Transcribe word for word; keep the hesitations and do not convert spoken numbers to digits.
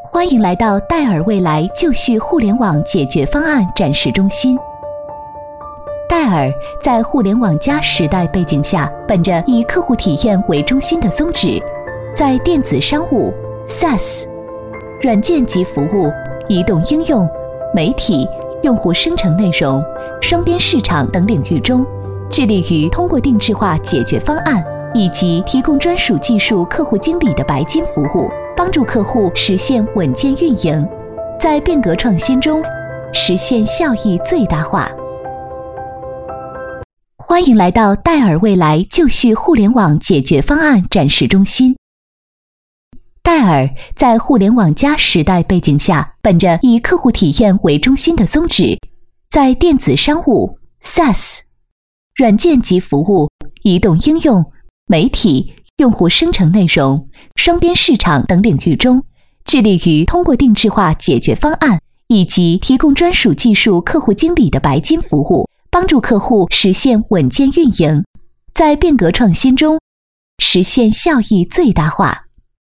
欢迎来到戴尔未来就绪互联网解决方案展示中心。戴尔在互联网加时代背景下，本着以客户体验为中心的宗旨，在电子商务、SaaS、软件及服务、移动应用、媒体、用户生成内容、双边市场等领域中，致力于通过定制化解决方案以及提供专属技术客户经理的白金服务，帮助客户实现稳健运营，在变革创新中实现效益最大化。欢迎来到戴尔未来就绪互联网解决方案展示中心。戴尔在互联网加时代背景下，本着以客户体验为中心的宗旨，在电子商务、SaaS、软件及服务、移动应用、媒体、用户生成内容、双边市场等领域中，致力于通过定制化解决方案以及提供专属技术客户经理的白金服务，帮助客户实现稳健运营，在变革创新中实现效益最大化。